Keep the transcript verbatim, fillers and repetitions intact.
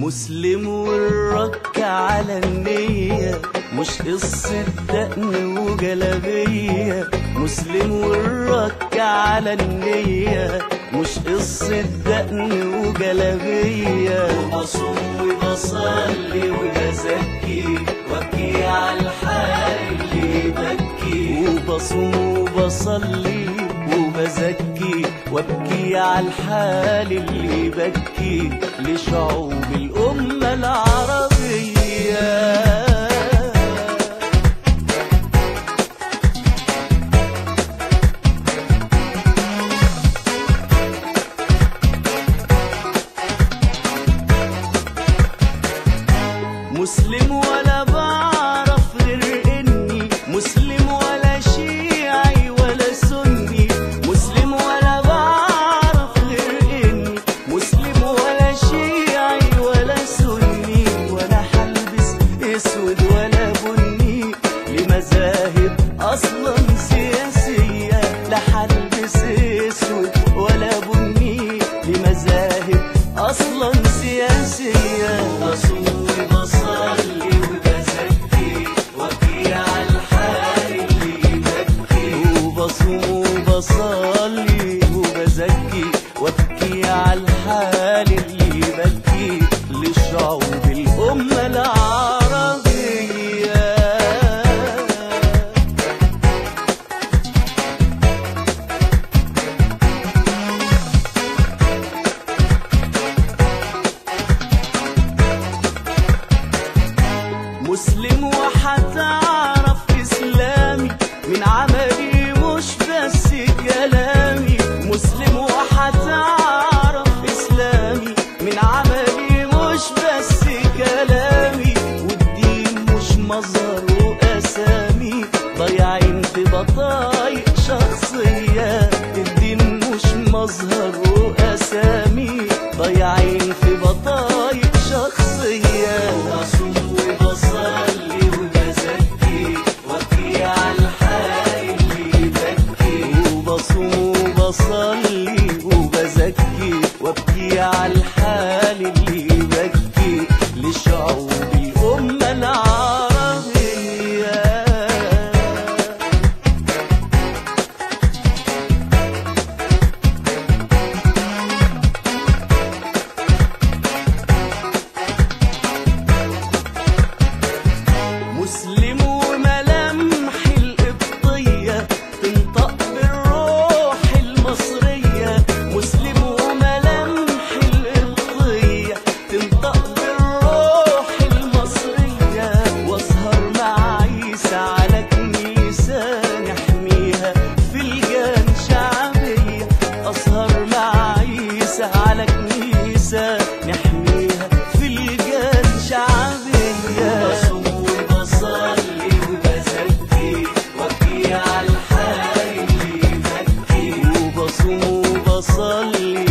مسلم والرك على النية، مش قصة دقن وجلابية. مسلم والرك على النية، مش قصة دقن وجلابية. وبصوم وبصلي وبزكي وابكي على الحال اللي بكي. وبصوم وبصلي وبزكي وابكي على الحال اللي بكي لشعوب الأمة العربية. مسلم ولا بعرف غير إني مسلم، ولا شيعي ولا سني. مسلم ولا بعرف غير إني مسلم، ولا شيعي ولا سني. ولا حلبس اسود ولا بني لمذاهب اصلا سياسية. لا حلبس اسود ولا بني لمذاهب اصلا سياسية. بصوم وبصلي وبزكي وابكي على الحال اللي بكي. وبصوم وبصلي وبزكي وابكي على الحال اللي بكي لشعوب الأمة العربية. مسلم وحتعرف إسلامي من عملي مش بس كلامي. مسلم وحتعرف إسلامي من عملي مش بس كلامي. والدين مش مظهر وأسامي ضايعين في بطايق شخصية. الدين مش مظهر وأسامي ضايعين في بطايق شخصية. وبصوم وبصلي وبزكي وابكي على الحال اللي بكي. وبصوم وبصلي وبزكي وابكي على الحال اللي بكي لشعوب الأمة العربية. مسلم وملامحي القبطية تنطق بالروح المصرية. مسلم وملامحي القبطية تنطق بالروح المصرية. واسهر مع عيسى على كنيسة نحميها في الجان شعبية. اسهر مع عيسى على كنيسة نحميها في الجان شعبية. بصوم وبصلي وبزكي وابكي على الحال اللي بكي. وبصوم وبصلي